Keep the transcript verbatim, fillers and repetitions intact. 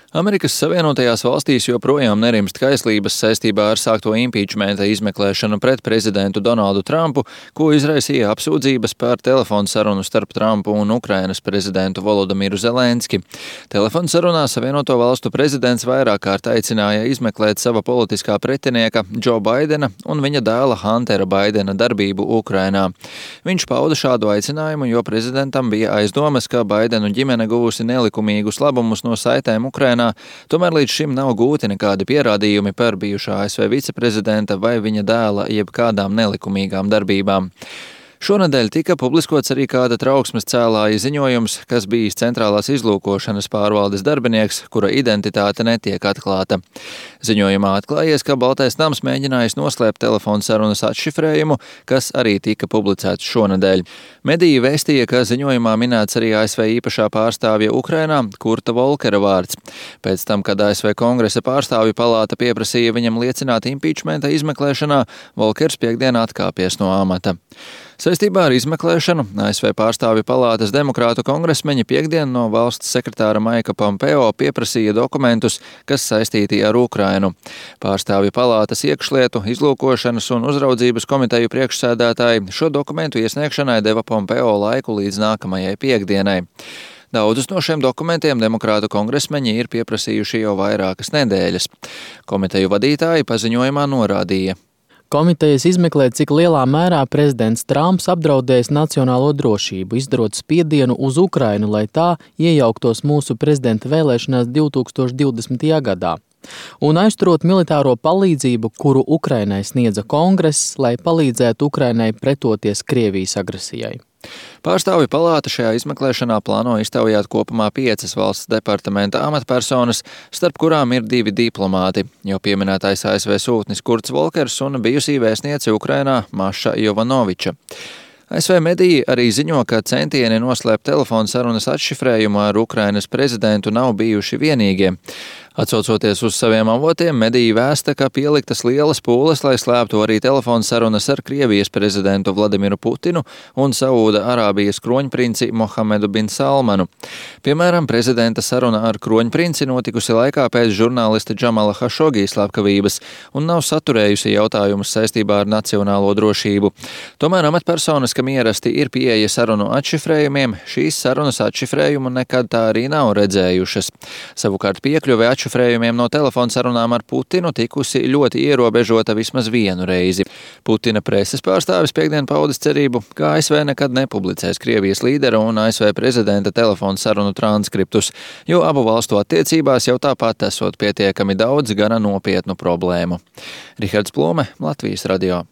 Amerikas Savienotajās valstīs joprojām nerimst kaislības saistībā ar sākto impīčmenta izmeklēšanu pret prezidentu Donaldu Trumpu, ko izraisīja apsūdzības par telefonu sarunu starp Trumpu un Ukrainas prezidentu Volodimiru Zelenski. Telefonu sarunā Savienoto valstu prezidents vairāk kārt aicināja izmeklēt sava politiskā pretinieka Džo Baidena un viņa dēla Hantera Baidena darbību Ukrainā. Viņš pauda šādu aicinājumu, jo prezidentam bija aizdomas, ka Baidenu ģimene guvusi nelikumīgus labumus no saitēm Ukrainā. Tomēr līdz šim nav gūti nekādi pierādījumi par bijušā A S V viceprezidenta vai viņa dēla jeb kādām nelikumīgām darbībām. Šonedēļ tika publiskots arī kāda trauksmes cēlāja ziņojums, kas bijis centrālās izlūkošanas pārvaldes darbinieks, kura identitāte netiek atklāta. Ziņojumā atklājies, ka Baltais nams mēģinājis noslēpt telefonu sarunas atšifrējumu, kas arī tika publicēts šonedēļ. Mediji vēstīja, ka ziņojumā minēts arī A S V īpašā pārstāvja Ukrainā Kurta Volkera vārds. Pēc tam, kad A S V kongresa pārstāvju palāta pieprasīja viņam liecināt impīčmenta izmeklēšanā, Volkers piekdien atkāpies no amata. Saistībā ar izmeklēšanu A S V pārstāvju palātas demokrātu kongresmeņi piekdien no valsts sekretāra Maika Pompeo pieprasīja dokumentus, kas saistīti ar Ukrainu. Pārstāvju palātas iekšlietu, izlūkošanas un uzraudzības komiteju priekšsēdētāji šo dokumentu iesniegšanai deva Pompeo laiku līdz nākamajai piekdienai. Daudzus no šiem dokumentiem demokrātu kongresmeņi ir pieprasījuši jau vairākas nedēļas. Komiteju vadītāji paziņojumā norādīja. Komitejas izmeklē, cik lielā mērā prezidents Trumps apdraudējis nacionālo drošību, izdarot spiedienu uz Ukrainu, lai tā iejauktos mūsu prezidenta vēlēšanās divtūkstoš divdesmitajā gadā. Un aizturot militāro palīdzību, kuru Ukrainai sniedza kongress, lai palīdzētu Ukrainai pretoties Krievijas agresijai. Pārstāvju palāta šajā izmeklēšanā plāno iztaujāt kopumā piecas valsts departamenta amatpersonas, starp kurām ir divi diplomāti, jau pieminētais A S V sūtnis Kurts Volkers un bijusī vēstniece Ukrainā Maša Jovanoviča. A S V mediji arī ziņo, ka centieni noslēpt telefonu sarunas atšifrējumu ar Ukrainas prezidentu nav bijuši vienīgie. Atsaucoties uz saviem avotiem, mediji vēsta, ka pieliktas lielas pūles, lai slēptu arī telefonu sarunas ar Krievijas prezidentu Vladimiru Putinu un Saūda Arābijas kroņprinci Mohamedu bin Salmanu. Piemēram, prezidenta saruna ar kroņprinci notikusi laikā pēc žurnālista Džamala Hašogī slepkavības un nav saturējusi jautājumus saistībā ar nacionālo drošību. Tomēr amatpersonas, kam ierasti ir pieeja sarunu atšifrējumiem, šīs sarunas atšifrējumu nekad tā arī nav redzējušas. Savukārt piekļuve atšifrējumiem no telefonu sarunām ar Putinu tikusi ļoti ierobežota vismaz vienu reizi. Putina preses pārstāvis piekdien paudis cerību, ka A S V nekad nepublicēs Krievijas līdera un A S V prezidenta telefonu sarunu transkriptus, jo abu valstu attiecībās jau tāpat esot pietiekami daudz gana nopietnu problēmu. Rihards Plome, Latvijas radio.